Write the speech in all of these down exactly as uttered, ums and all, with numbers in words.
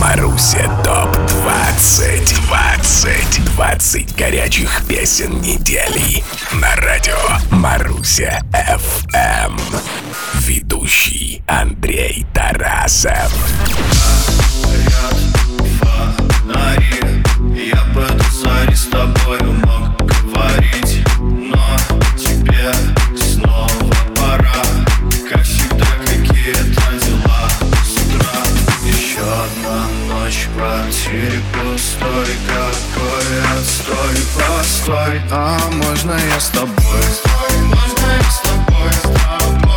Маруся топ двадцать. двадцать. двадцать горячих песен недели. На радио Маруся эф эм. Ведущий Андрей Тарасов. Я под зари с тобою мог говорить, но тебе снова пора. Как всегда, какие-то дела с утра. Еще одна ночь в квартире пустой. Какой отстой, постой. А можно я с тобой? Можно я с тобой, с тобой?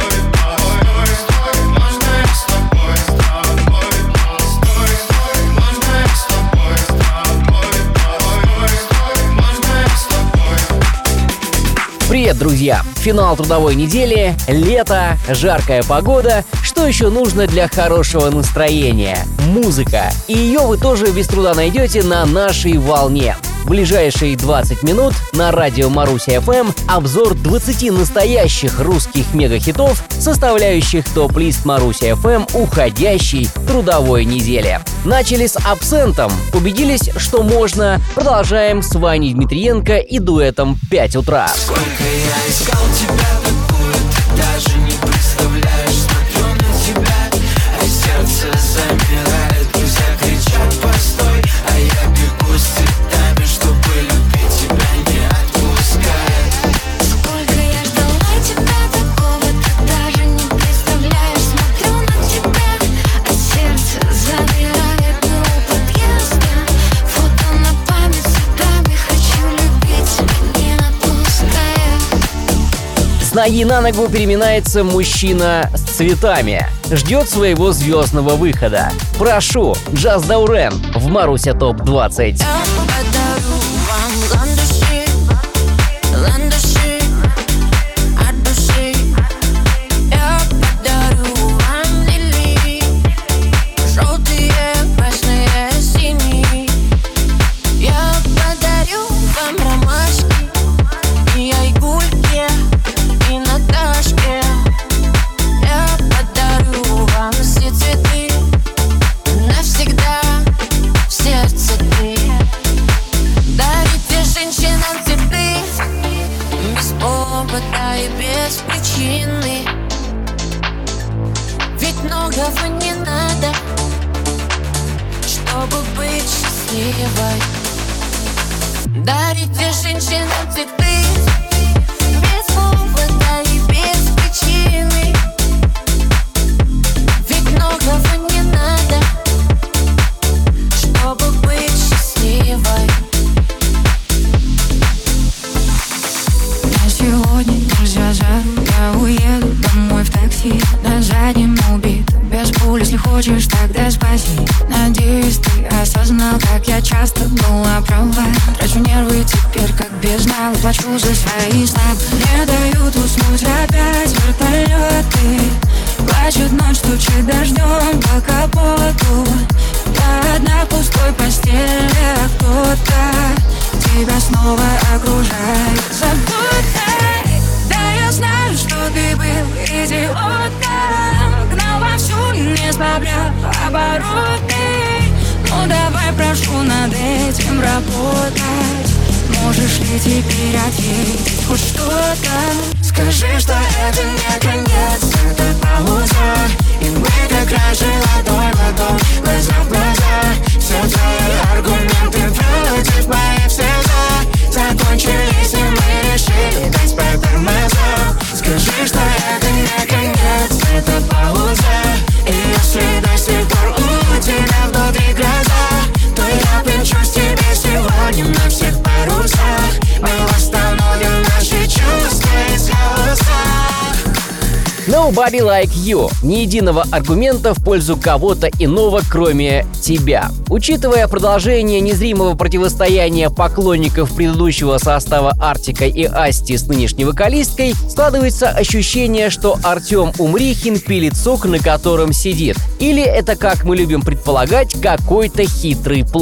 Привет, друзья! Финал трудовой недели, лето, жаркая погода. Что еще нужно для хорошего настроения? Музыка. И ее вы тоже без труда найдете на нашей волне. В ближайшие двадцать минут на радио Маруся эф эм обзор двадцати настоящих русских мегахитов, составляющих топ-лист Маруся эф эм уходящей трудовой недели. Начали с «Абсентом», убедились, что можно. Продолжаем с Ваней Дмитриенко и дуэтом «пять утра». Сколько я искал тебя, такую ты даже не представляешь. Смотрю на тебя, а сердце замирает. Друзья кричат «постой», а я бегу с цветами, чтобы любить тебя, не отпуская. Сколько я ждала тебя, такого ты даже не представляешь. Смотрю на тебя, а сердце замирает. Мы у подъезда, фото на память цветами. Хочу любить тебя, не отпуская. С ноги на ногу переминается мужчина с цветами. Ждет своего звездного выхода. Прошу, Джаз Даурен в Маруся топ двадцать. Я подарю вам ландыши, ландыши от души. Я подарю вам лилии, желтые, красные, синие. Я подарю вам ромашки и айгульки, и Наташки. Я подарю вам все цветы, навсегда в сердце ты. Дарите женщинам цветы без повода и без причины. Ведь многого не надо, чтобы быть счастливой. Дарите женщинам цветы без повода и без причины. Ведь многого не надо, чтобы быть счастливой. На сегодня нельзя жару, я уеду домой в такси. На заднем убит, без пуль, если хочешь, тогда спаси. Надеюсь, ты осознал, как я часто была права. Трачу нервы теперь, как бездна, плачу за свои сны. Не дают уснуть опять вертолеты. Плачет ночь, стучит дождем по капоту. Я одна в пустой постели, а кто-то тебя снова окружает заботой. Да, я знаю, что ты был идиотом, гнал вовсю, не сбавлял обороты. Ну давай, прошу, над этим работать. Можешь ли теперь ответить хоть что-то? Скажи, что это не конец, это пауза. И мы как раньше ладонь в ладонь, глаза в глаза. Все твои аргументы против моих все за. Закончились, и мы решили дать по тормозам. Скажи, что это не конец, это пауза. И если до сих пор у тебя внутри гроза, то я плечусь тебе сегодня на всех парусах. Мы восстановим наши чувства из хаоса. Nobody like you. Ни единого аргумента в пользу кого-то иного, кроме тебя. Учитывая продолжение незримого противостояния поклонников предыдущего состава Артика и Асти с нынешней вокалисткой, складывается ощущение, что Артем Умрихин пилит сок, на котором сидит. Или это, как мы любим предполагать, какой-то хитрый план.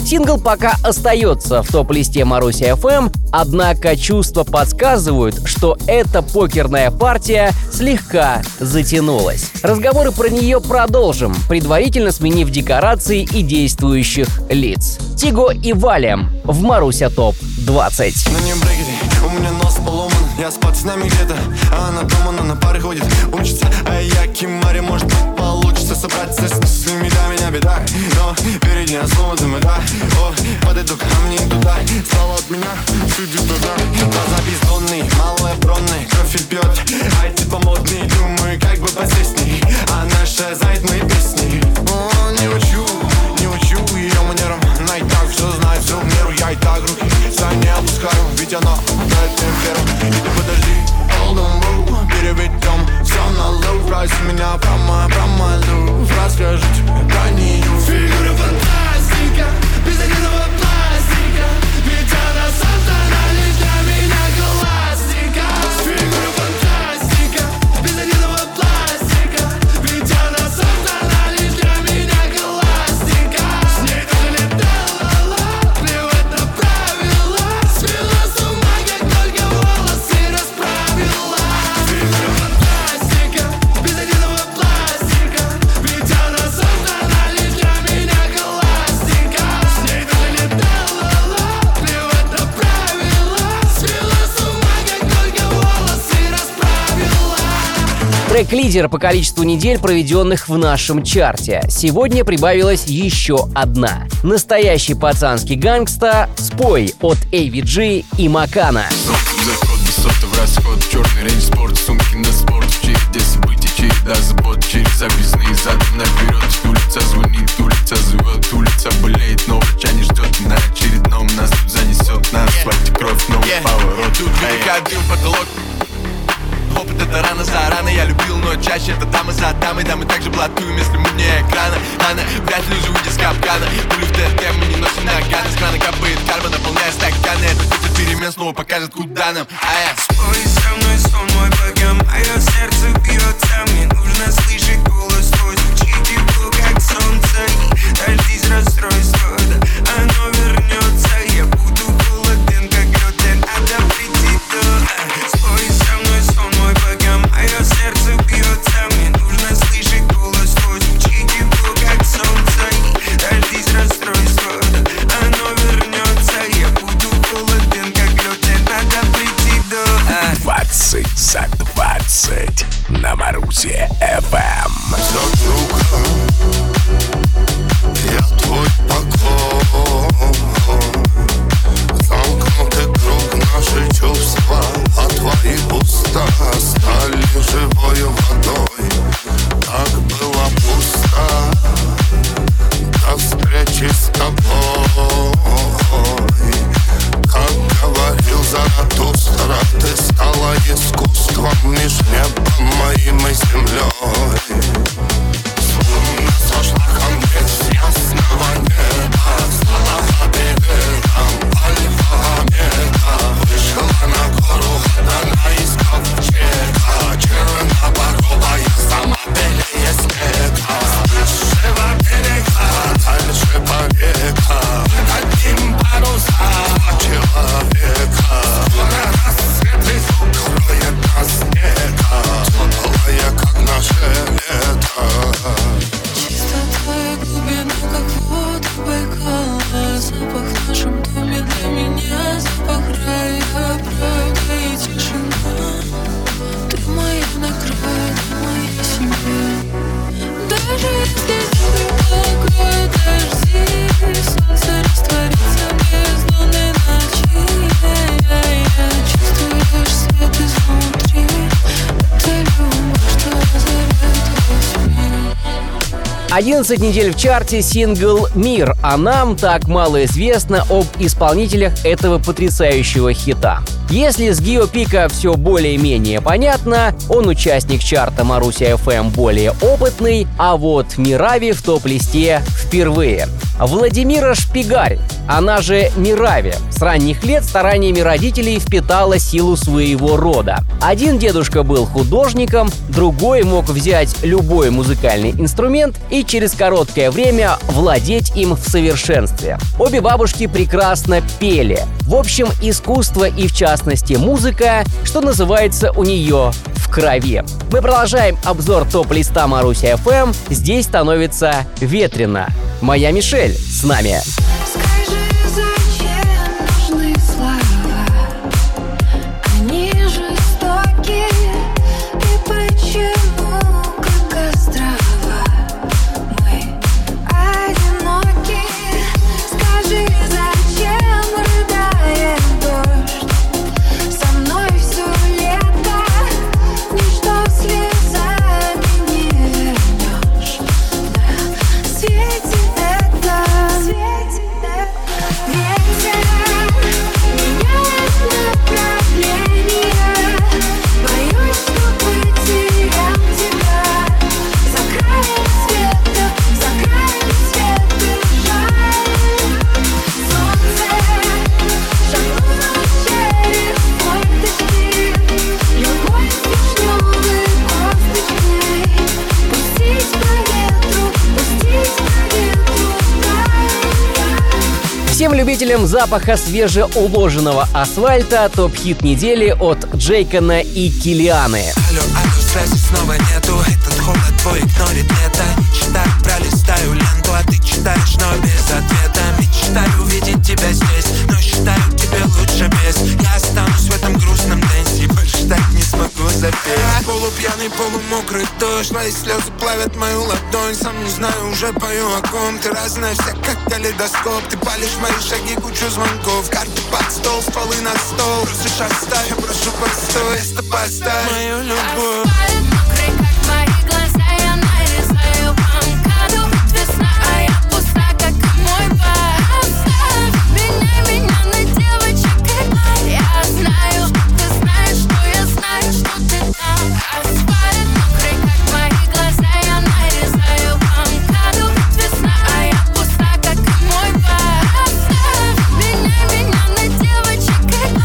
Сингл пока остается в топ-листе Маруся эф эм, однако чувства подсказывают, что эта покерная партия слегка затянулась. Разговоры про нее продолжим, предварительно сменив декорации и действующих лиц. Тиго и Валя в Маруся топ двадцать. На нем брекеты, у меня нос поломан. Я с пацанами где-то, а она дома, она на пары ходит, учится. А я Кимари, может быть получится собраться с мыслями, да, меня беда. Но впереди нас снова замета. О, подойду ко мне туда, стало от меня, судьбу туда. Глаза бездонные, малая бронная, кровь и пьет. Ай, типа модный, думаю, как бы посесней. А наша знает мои песни. О, не учу, не учу ее манерам. Она и так все знает, все в меру. Я и так руки за не опускаю, ведь она знает первым. Подожди, hold on, bro, переведем все на лоу. Проси меня прямо, прямо лув. Расскажу тебе про нее. Фигура фантастика, без единого пластика. Ведь она создана лишь для меня классика. Фигура фантастика, без единого пластика. Ведь она создана лишь для меня классика. С ней даже летала, плевать на правила. Свела с ума, как только волосы расправила. Фигура фантастика, без единого пластика. Ведь она создана лишь для меня классика. С ней даже летала, плевать на правила. Свела с ума, как только волосы расправила. Трек-лидер по количеству недель, проведенных в нашем чарте. Сегодня прибавилась еще одна. Настоящий пацанский гангста «Спой» от эй ви джи и Макана. Заход, высота в расход, черный рейндж спорт, сумки на спорт, в череде событий, череда забот, через объездные задом наперед. Улица звонит, улица зовет, улица болеет, но врача не ждет. На очередном нас тут занесет, на асфальте кровь, новый поворот. Тут велика дым, потолок. Опыт это рано за рано, я любил, но чаще это там и за там. И да, мы также блатуем, если мы не экрана. Она вряд ли уже выйдет с капкана. Пули в ТРТ мы не носим наганы. С крана капает карма, наполняя стаканы. Это путь от перемен снова покажет, куда нам. А я Спой со мной сон мой, пока мое сердце бьется. Мне нужно слышать голос твой, звучит тепло, как солнце. И дождись расстройства, да оно вернется. Я буду холоден, как лед, и надо прийти до. Спой со мной сон мой, пока мое сердце бьется. Мне нужно слышать голос твой, звучит тепло, как солнце. И дождись расстройства, да оно вернется. Я буду холоден, как лед, и надо прийти до. двадцать за двадцать на Марусе эф эм. Подруга, я твой покой. Замкнутый круг, наши чувства, а твои уста стали живою водой. Так было пусто до встречи с тобой. Как говорил Заратустра, ты стала искусством меж небом моим и землей. Словно сошла ко мне с ясного неба, стала лабиринтом альфа-омега. Вышла на гору, она из ковчега. Черноборовая, сама белее снега. Нашего берега, дальше по рекам. Одним парусом человека. Скоро рассвет и укроет нас снега. Теплая, как наше лето. Чисто твоя глубина, как вода Байкала. Запах в нашем доме для меня, запах рая, правда и тишина. Ты моя награда, моя семья. Даже если небо накроет дожди, солнце растворится без лунной ночи. Я чувствуешь свет изнутри. Это любовь, что озаряет весь мир. одиннадцать недель в чарте сингл «Мир», а нам так мало известно об исполнителях этого потрясающего хита. Если с Гио Пика все более-менее понятно, он участник чарта Маруся эф эм более опытный, а вот Мирави в топ-листе впервые. Владимира Шпигарь она же Мирави. С ранних лет стараниями родителей впитала силу своего рода. Один дедушка был художником, другой мог взять любой музыкальный инструмент и через короткое время владеть им в совершенстве. Обе бабушки прекрасно пели. В общем, искусство и, в частности, музыка, что называется, у нее в крови. Мы продолжаем обзор топ-листа Маруси эф эм. Здесь становится ветрено. Моя Мишель с нами. Скажи, зачем нужны слова? Они жестоки. И почему, как острова, мы одиноки? Скажи, зачем рыдает дождь? Со мной все лето. Ничто слезами не вернешь. На свете это, свете это. Ветер меняет направление. Боюсь, что потерял тебя. За краем света, за краем света жаль. Солнце шагнуло через форточки. Любовь вишневой косточкой. Пустить по ветру, пустить по ветру дай. Всем любителям запаха свежеуложенного асфальта топ-хит недели от Джейкона и Киллианы. Алло, алло, связи снова нету. Этот холод твой игнорит лето. Не читаю, пролистаю ленту, а ты читаешь, но без ответа. Мечтаю увидеть тебя здесь, но считаю, тебе лучше без. Я останусь в этом грустном дэнсе, больше так не смогу запеть. Полупьяный, полумокрый дождь, твои слезы плавят мою ладонь. Сам не знаю, уже пою о ком. Ты разная вся, как калейдоскоп. Ты палишь мои шаги, кучу звонков. Карты под стол, стволы на стол. Просишь оставь, я прошу постой. Место поставь мою любовь. Асфальт мокрый, как мои глаза, я нарезаю банкаду. Весна, а я пуста, как и мой бар. Оставь меня, меня на девочек. Я знаю, ты знаешь, что я знаю, что ты там. Асфальт мокрый, как мои глаза, я нарезаю банкаду. Весна, а я пуста, как и мой бар. Оставь меня, меня на девочек.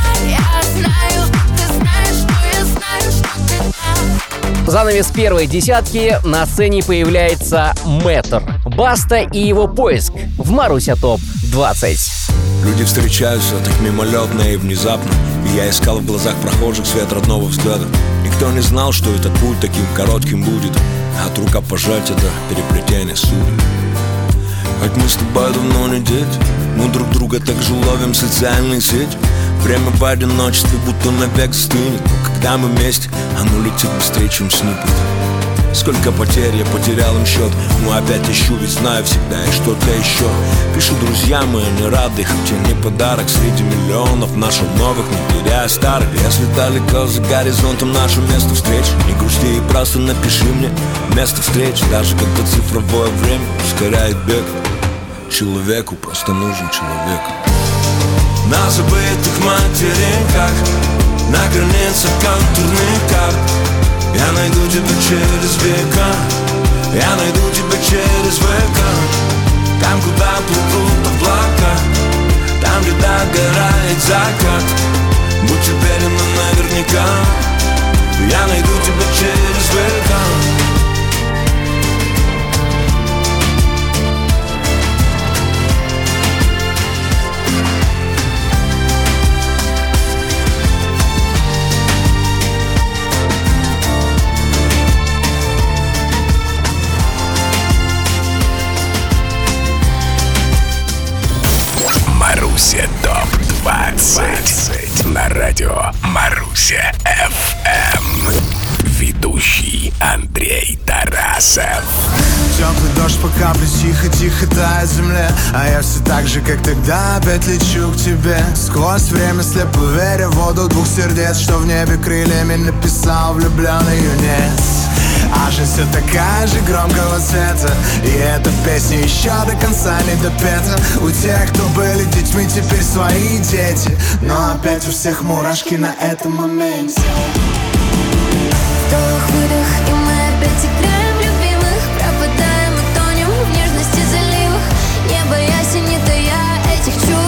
Я знаю, ты знаешь, что я знаю, что ты там. Занавес первой десятки. На сцене появляется Мэтр, Баста и его поиск в Маруся топ двадцать. Люди встречаются так мимолетно и внезапно, и я искал в глазах прохожих свет родного взгляда. Никто не знал, что этот путь таким коротким будет, от рукопожатия до переплетения судеб. Хоть мы с тобой давно не дети, мы друг друга так же ловим в социальные сети. Время в одиночестве будто навек стынет, но когда мы вместе, оно летит быстрее, чем снипет. Сколько потерь, я потерял им счет, но опять ищу, ведь знаю всегда и что-то еще. Пишу друзьям, и они рады, хотя не подарок среди миллионов наших новых, не теряя старых. Если далеко за горизонтом наше место встречи, не грусти и просто напиши мне место встречи. Даже когда цифровое время ускоряет бег, человеку просто нужен человек. На забытых материнках, на границах контурных карт я найду тебя через века, я найду тебя через века. Там, куда плывут облака, там, где догорает закат. Будь уверена наверняка, я найду тебя через века. Маруся топ двадцать на радио Маруся эф эм. Ведущий Андрей Тарасов. Теплый дождь по капле тихо-тихо тает в земле, а я все так же, как тогда, опять лечу к тебе. Сквозь время слепо веря в воду двух сердец, что в небе крыльями написал влюбленный юнец. А жизнь все такая же громкого цвета, и эта песня еще до конца не допета. У тех, кто были детьми, теперь свои дети, но опять у всех мурашки на этом моменте. Вдох-выдох, и мы опять играем любимых. Пропадаем и тонем в нежности заливах. Небо ясень, не тая этих чувств.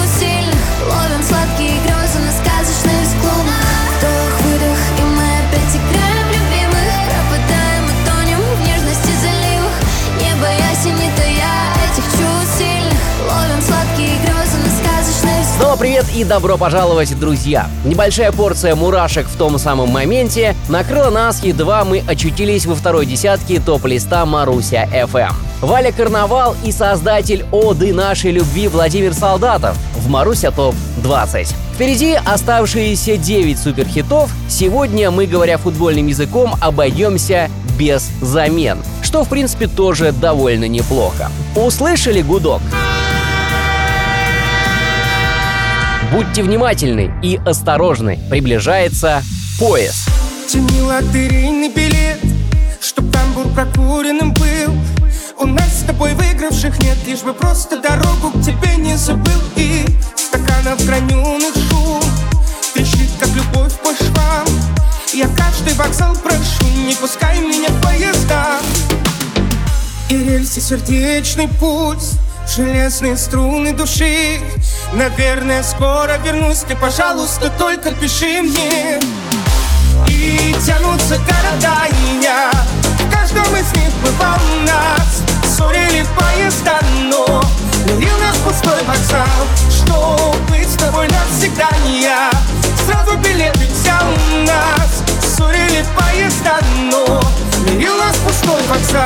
привет и добро пожаловать, друзья! Небольшая порция мурашек в том самом моменте накрыла нас, едва мы очутились во второй десятке топ-листа Маруся эф эм. Валя Карнавал и создатель оды нашей любви Владимир Солдатов в Маруся топ двадцать. Впереди оставшиеся девять суперхитов. Сегодня мы, говоря футбольным языком, обойдемся без замен, что в принципе тоже довольно неплохо. Услышали гудок? Будьте внимательны и осторожны, приближается поезд. Тяни лотерейный билет, чтоб тамбур прокуренным был. У нас с тобой выигравших нет, лишь бы просто дорогу к тебе не забыл. И стаканов граненых шум трещит, как любовь по швам. Я каждый вокзал прошу, не пускай меня в поезда. И рельсы сердечный пульс, железные струны души. Наверное, скоро вернусь, ты, пожалуйста, только пиши мне. И тянутся города, и я в каждом из них бывал нас. Ссорили поезда, но мирил нас пустой вокзал. Что быть с тобой навсегда не я, сразу билеты взял у нас. Ссорили поезда, но мирил нас пустой вокзал.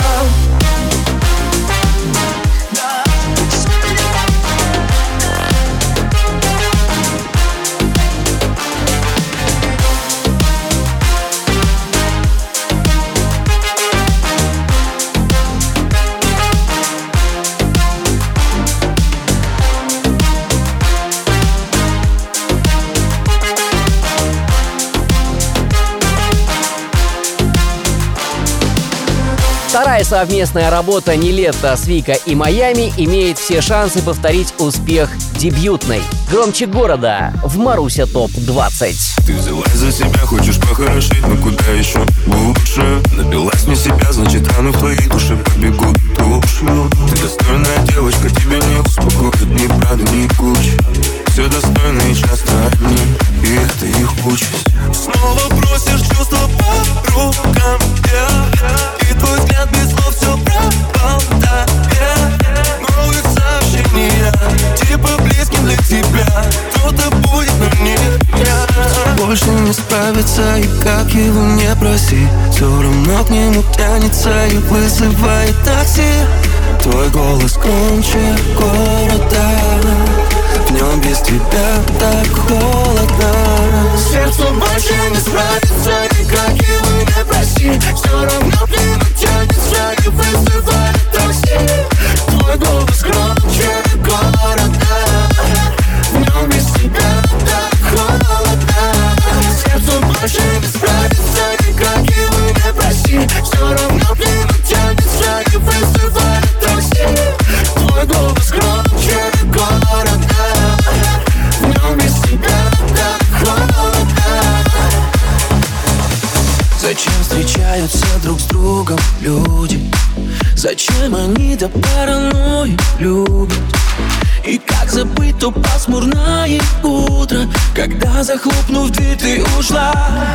Вторая совместная работа «Нилетто» с Вика и Майами имеет все шансы повторить успех дебютной. Громче города в Маруся топ двадцать. Ты взялась за себя, хочешь похорошеть, но куда еще лучше? Напилась не себя, значит раны в твоей душе побегут тушью. Ты достойная девочка, тебя не успокоит ни правда, ни куча. Все достойно и часто одни, и это их участь. Снова бросишь чувства по рукам, yeah. И твой взгляд без слов все проболтает. Новых сообщений, типа близким для тебя. Кто-то будет, но не я. Больше не справится, и как его не проси, все равно к нему тянется и вызывает такси. Твой голос громче города, в нем без тебя так холодно. Сердце больше не справится, и как его не проси, все равно к нему тянется и вызывает такси. Твой голос громче города, в нем без тебя так холодно. Сердце больше не справится, и как его не проси, все равно к нему тянется и вызывает такси. Твой голос громче города, в нем без тебя так холодно. Зачем встречаются друг с другом люди? Зачем они до паранойи любят? И как забыть то пасмурное утро, когда, захлопнув дверь, ты ушла?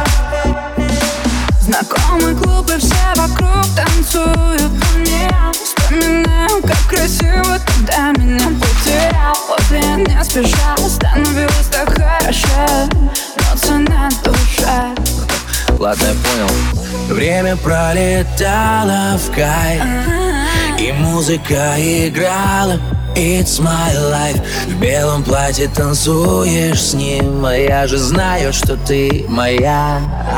Знакомый клуб, и все вокруг танцуют по мне. Вспоминаю, как красиво тогда меня потерял. Вот я не спеша, становилось так хорошо, но цена душа. Ладно, я понял. Время пролетало в кайф, и музыка играла. It's my life. В белом платье танцуешь с ним, а я же знаю, что ты моя.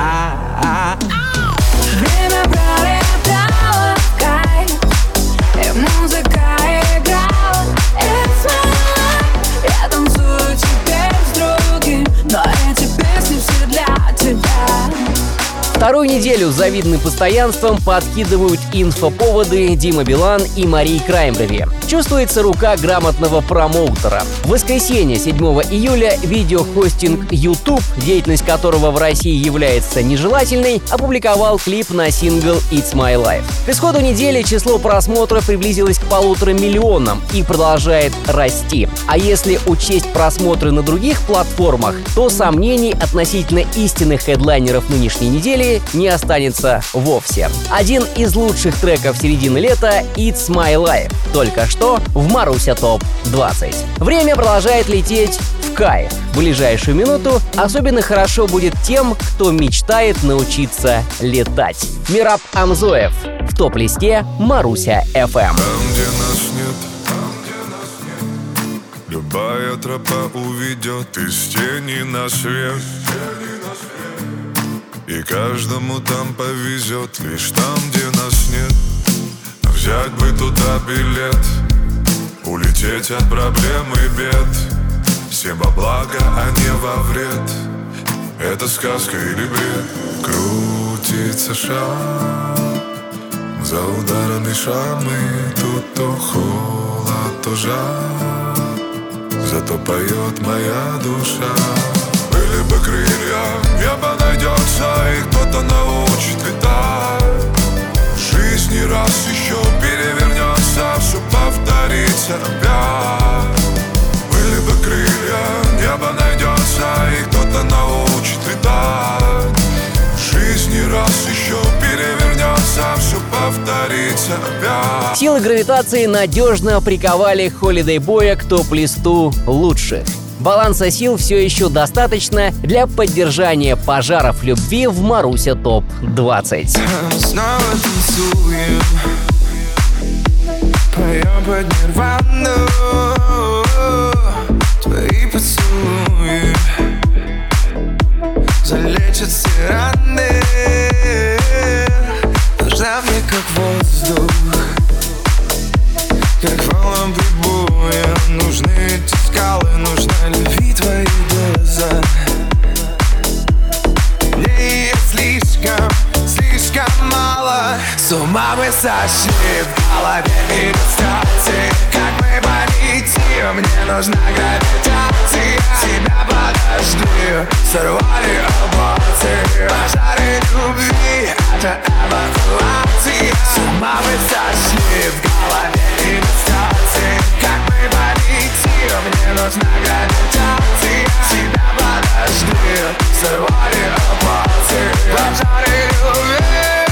Время пролетало в кайф, и музыка играла. It's my life. Я танцую теперь с другим, но эти песни все для тебя. Вторую неделю с завидным постоянством подкидывают инфоповоды Дима Билан и Мария Краймбрери. Чувствуется рука грамотного промоутера. В воскресенье, седьмого июля, видеохостинг YouTube, деятельность которого в России является нежелательной, опубликовал клип на сингл It's My Life. К исходу недели число просмотров приблизилось к полутора миллионам и продолжает расти. А если учесть просмотры на других платформах, то сомнений относительно истинных хедлайнеров нынешней недели не останется вовсе. Один из лучших треков середины лета — It's My Life. Только что в Маруся топ двадцать. Время продолжает лететь в кайф. В ближайшую минуту особенно хорошо будет тем, кто мечтает научиться летать. Мераб Амзоев в топ-листе Маруся эф эм. Там, где нас нет, любая тропа уведет из тени на свет. И каждому там повезет, лишь там, где нас нет. Взять бы туда билет, улететь от проблем и бед. Всем во благо, а не во вред. Это сказка или бред? Крутится шар за ударами шрамы. Тут то холод, то жар, зато поет моя душа. Были бы крылья, небо найдется, и кто-то научит летать. Жизнь не раз еще перевернется, все повторится опять. Были бы крылья, небо найдется, и кто-то научит летать. Жизнь не раз еще перевернется, все повторится опять. Силы гравитации надежно приковали Holiday Boy к топ-листу лучших. Баланса сил все еще достаточно для поддержания пожаров любви в Маруся топ двадцать. Снова танцуем, поем под нирвану. Твои поцелуи залечат все раны. Нужна мне как воздух, как волнам прибоя. Нужны эти скалы, нужна любви твои глаза. Мне ее слишком, слишком мало. С ума мы сошли, в голове иллюстрации. Как мы полетим, мне нужна гравитация. Тебя подожди, сорвали эмоции. Пожары любви, это эвакуация. С ума мы сошли, в голове иллюстрации. Как мы полетим, мне нужна гравитация. Тебя подожди, сорвали эмоции. Пожары любви.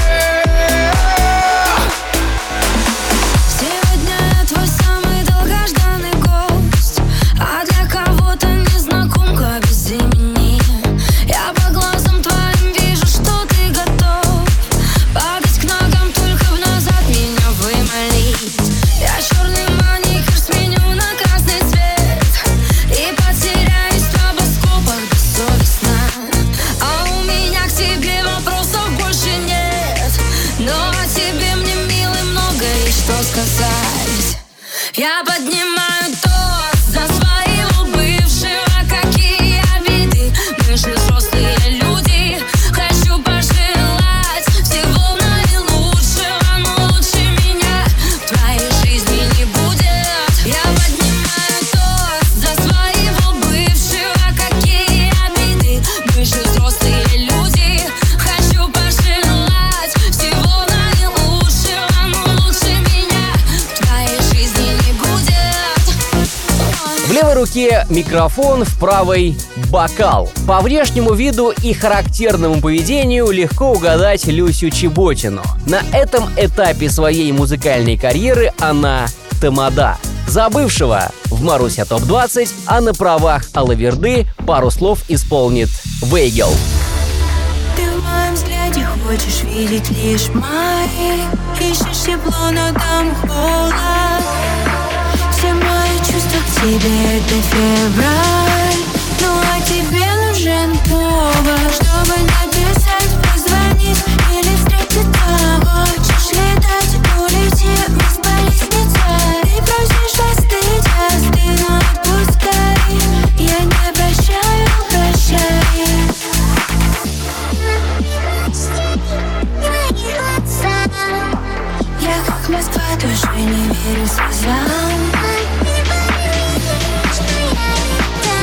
Сегодня я твой самый долгожданный гость, а для кого-то незнакомка без имени. Я по глазам твоим вижу, что ты готов падать к ногам, только в назад меня вымолить. Я черный маникюр сменю на красный цвет и потеряюсь в стробоскопах бессовестно. А у меня к тебе вопросов больше нет, но о тебе мне, милый, много есть что сказать. Я поднимаю тост за своего бывшего. Какие обиды, мы же взрослые люди. Хочу пожелать всего наилучшего, но лучше меня в твоей жизни не будет. Я поднимаю тост за своего бывшего. Какие обиды, мы же взрослые люди. Хочу пожелать всего наилучшего, но лучше меня в твоей жизни не будет. В левой руке микрофон, в правой — бокал. По внешнему виду и характерному поведению легко угадать Люсю Чеботину. На этом этапе своей музыкальной карьеры она тамада. За бывшего в Маруся топ двадцать, а на правах Алаверды пару слов исполнит Вейгел. Ты в моем взгляде хочешь видеть лишь мои. Ищешь тепло, но там холод. Все мои чувства к тебе — это февраль. Ну а тебе нужен повод, чтобы написать, позвонить или встретиться. Хочешь летать, улети, бесполезница. Ты просишь остыть, остынь, но отпускай. Я не прощаю, прощай. Я как Москва, тоже не верю слезам.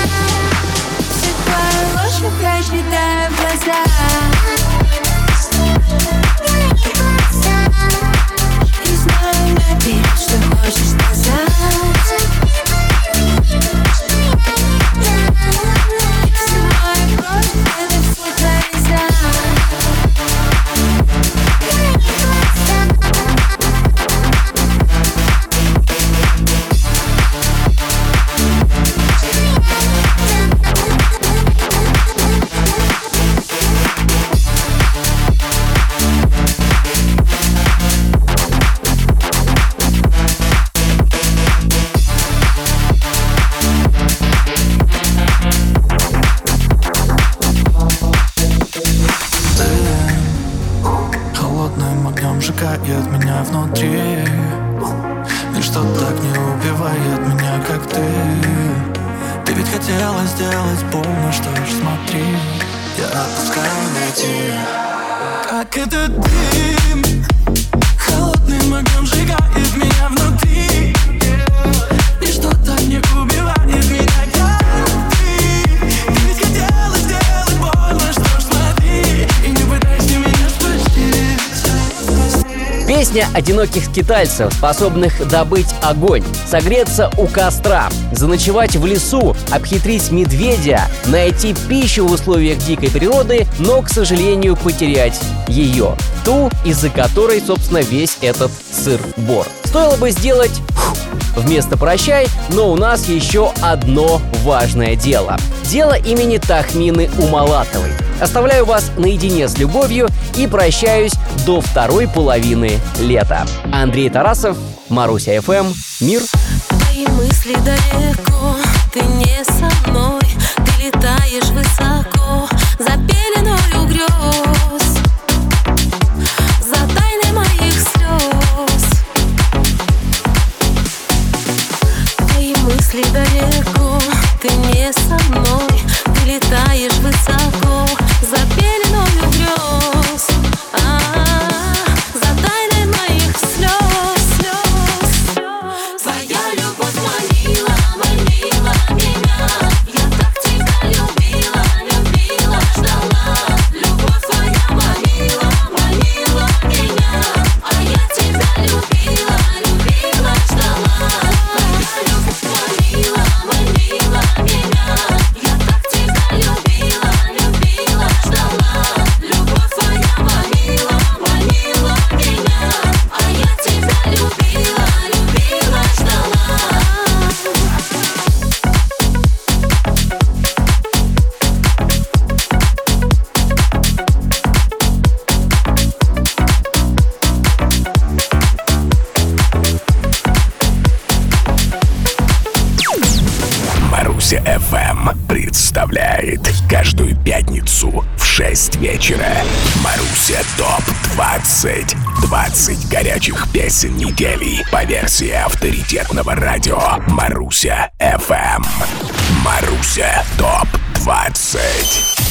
так не убивает меня, как ты. Ты ведь хотела сделать больно, что ж, смотри, я отпускаю найти. Как этот дым холодным огнем сжигает меня внутри. Ничто так не убивает меня, как ты. Ты ведь хотела сделать больно, что ж, смотри, и не пытайся меня спасти. Песня одиноких скитальцев, способных добыть огонь, согреться у костра, заночевать в лесу, обхитрить медведя, найти пищу в условиях дикой природы, но, к сожалению, потерять ее. Ту, из-за которой, собственно, весь этот сыр-бор. Стоило бы сделать фух, вместо «прощай», но у нас еще одно важное дело. Дело имени Тахмины Умалатовой. Оставляю вас наедине с любовью и прощаюсь до второй половины лета. Андрей Тарасов, Маруся эф эм, мир. Твои мысли далеко, ты не со мной, ты летаешь высоко, за пеленою грез, за тайной моих слез. Твои мысли далеко, ты не со мной, ты летаешь высоко, за пеленою грез, а-а-а, за тайной моих слез, слез, слез. Твоя любовь манила, манила меня, я так тебя любила, любила, ждала. Любовь твоя манила, манила меня, а я тебя любила, любила, ждала. Твоя любовь манила, манила меня, я так тебя любила, любила, ждала. Любовь твоя манила, манила меня, а я тебя любила, любила, ждала. Маруся эф эм представляет каждую пятницу в шесть вечера Маруся топ двадцать. двадцать горячих песен недели по версии авторитетного радио Маруся эф эм. Маруся топ двадцать.